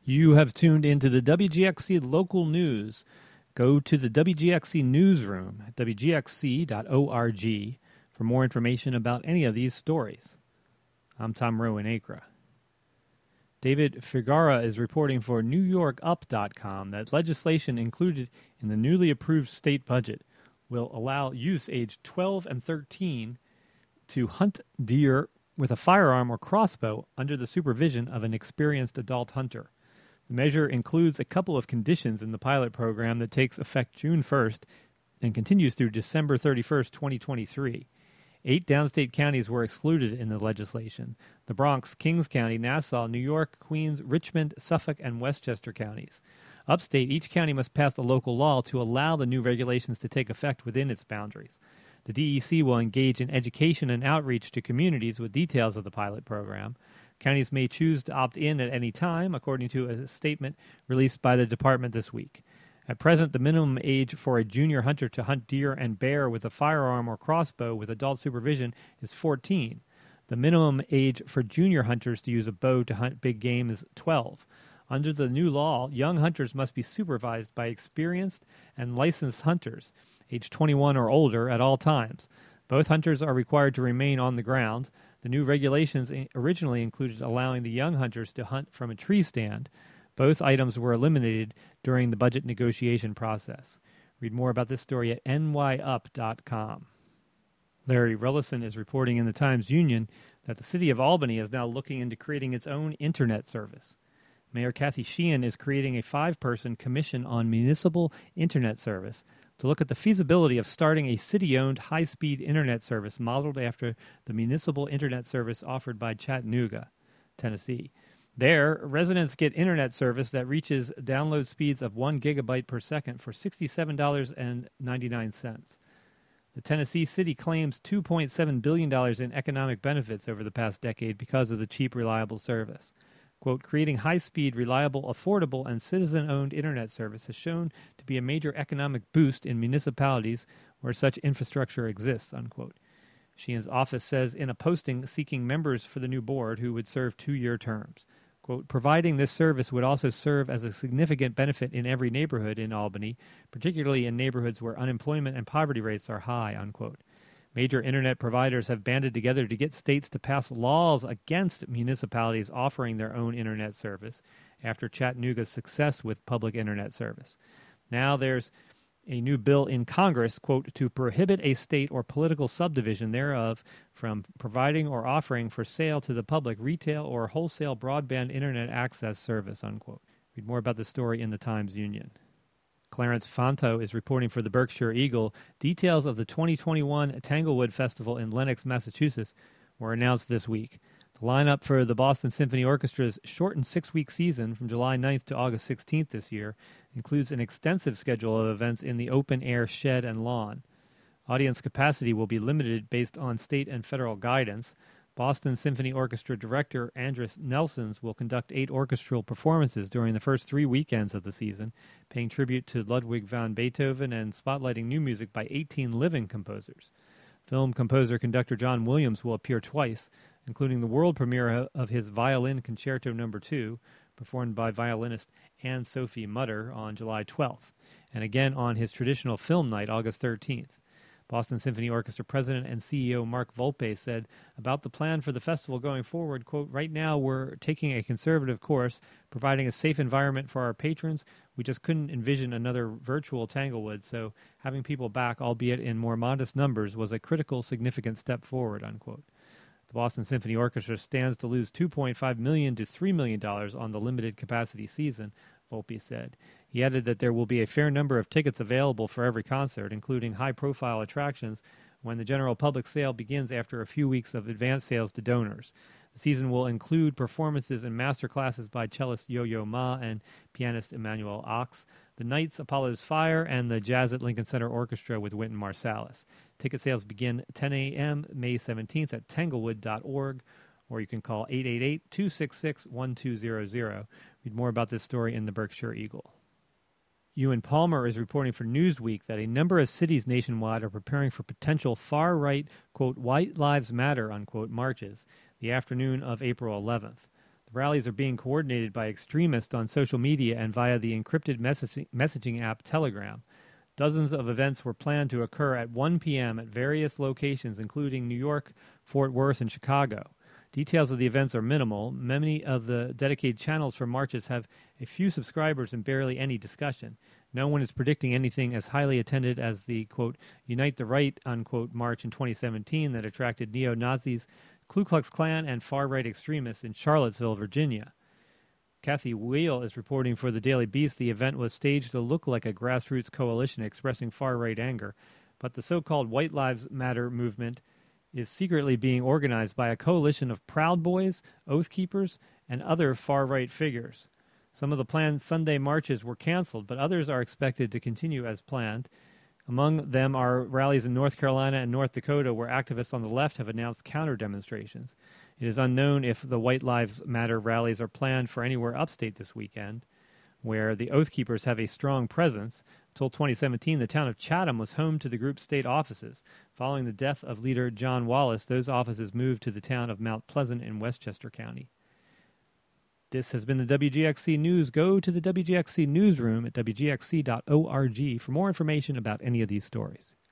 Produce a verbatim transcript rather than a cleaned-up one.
You have tuned into the W G X C local news. Go to the W G X C newsroom at w g x c dot org for more information about any of these stories. I'm Tom Rowan Acra. David Figara is reporting for New York Up dot com that legislation included in the newly approved state budget will allow youths aged twelve and thirteen to hunt deer with a firearm or crossbow under the supervision of an experienced adult hunter. The measure includes a couple of conditions in the pilot program that takes effect June first and continues through December thirty-first, twenty twenty-three. Eight downstate counties were excluded in the legislation: the Bronx, Kings County, Nassau, New York, Queens, Richmond, Suffolk, and Westchester counties. Upstate, each county must pass a local law to allow the new regulations to take effect within its boundaries. The D E C will engage in education and outreach to communities with details of the pilot program. Counties may choose to opt in at any time, according to a statement released by the department this week. At present, the minimum age for a junior hunter to hunt deer and bear with a firearm or crossbow with adult supervision is fourteen. The minimum age for junior hunters to use a bow to hunt big game is twelve. Under the new law, young hunters must be supervised by experienced and licensed hunters, age twenty-one or older, at all times. Both hunters are required to remain on the ground. The new regulations originally included allowing the young hunters to hunt from a tree stand. Both items were eliminated during the budget negotiation process. Read more about this story at n y up dot com. Larry Rellison is reporting in the Times-Union that the city of Albany is now looking into creating its own internet service. Mayor Kathy Sheehan is creating a five-person commission on municipal internet service to look at the feasibility of starting a city-owned high-speed internet service modeled after the municipal internet service offered by Chattanooga, Tennessee. There, residents get internet service that reaches download speeds of one gigabyte per second for sixty-seven dollars and ninety-nine cents. The Tennessee city claims two point seven billion dollars in economic benefits over the past decade because of the cheap, reliable service. Quote, creating high-speed, reliable, affordable, and citizen-owned internet service has shown to be a major economic boost in municipalities where such infrastructure exists, unquote. Sheehan's office says in a posting seeking members for the new board who would serve two-year terms. Quote, providing this service would also serve as a significant benefit in every neighborhood in Albany, particularly in neighborhoods where unemployment and poverty rates are high, unquote. Major internet providers have banded together to get states to pass laws against municipalities offering their own internet service after Chattanooga's success with public internet service. Now there's a new bill in Congress, quote, to prohibit a state or political subdivision thereof from providing or offering for sale to the public retail or wholesale broadband internet access service, unquote. Read more about the story in the Times-Union. Clarence Fonto is reporting for the Berkshire Eagle. Details of the twenty twenty-one Tanglewood Festival in Lenox, Massachusetts were announced this week. The lineup for the Boston Symphony Orchestra's shortened six-week season from July ninth to August sixteenth this year includes an extensive schedule of events in the open-air shed and lawn. Audience capacity will be limited based on state and federal guidance. Boston Symphony Orchestra director Andris Nelsons will conduct eight orchestral performances during the first three weekends of the season, paying tribute to Ludwig van Beethoven and spotlighting new music by eighteen living composers. Film composer-conductor John Williams will appear twice, including the world premiere of his Violin Concerto Number two, performed by violinist Anne-Sophie Mutter on July twelfth, and again on his traditional film night, August thirteenth. Boston Symphony Orchestra president and C E O Mark Volpe said about the plan for the festival going forward, quote, right now we're taking a conservative course, providing a safe environment for our patrons. We just couldn't envision another virtual Tanglewood, so having people back, albeit in more modest numbers, was a critical, significant step forward, unquote. The Boston Symphony Orchestra stands to lose two point five million dollars to three million dollars on the limited capacity season, Volpe said. He added that there will be a fair number of tickets available for every concert, including high-profile attractions, when the general public sale begins after a few weeks of advance sales to donors. The season will include performances and master classes by cellist Yo-Yo Ma and pianist Emmanuel Ox, the Knights, Apollo's Fire, and the Jazz at Lincoln Center Orchestra with Wynton Marsalis. Ticket sales begin ten a.m. May seventeenth at tanglewood dot org, or you can call eight eight eight, two six six, one two zero zero. Read more about this story in the Berkshire Eagle. Ewan Palmer is reporting for Newsweek that a number of cities nationwide are preparing for potential far-right, quote, White Lives Matter, unquote, marches the afternoon of April eleventh. The Rallies are being coordinated by extremists on social media and via the encrypted messaging, messaging app Telegram. Dozens of events were planned to occur at one p.m. at various locations, including New York, Fort Worth, and Chicago. Details of the events are minimal. Many of the dedicated channels for marches have a few subscribers and barely any discussion. No one is predicting anything as highly attended as the, quote, Unite the Right, unquote, march in twenty seventeen that attracted neo-Nazis, Ku Klux Klan, and far-right extremists in Charlottesville, Virginia. Kathy Wheel is reporting for the Daily Beast the event was staged to look like a grassroots coalition expressing far-right anger, but the so-called White Lives Matter movement is secretly being organized by a coalition of Proud Boys, Oath Keepers, and other far-right figures. Some of the planned Sunday marches were canceled, but others are expected to continue as planned. Among them are rallies in North Carolina and North Dakota where activists on the left have announced counter-demonstrations. It is unknown if the White Lives Matter rallies are planned for anywhere upstate this weekend, where the Oath Keepers have a strong presence. Until twenty seventeen, the town of Chatham was home to the group's state offices. Following the death of leader John Wallace, those offices moved to the town of Mount Pleasant in Westchester County. This has been the W G X C News. Go to the W G X C newsroom at W G X C dot org for more information about any of these stories.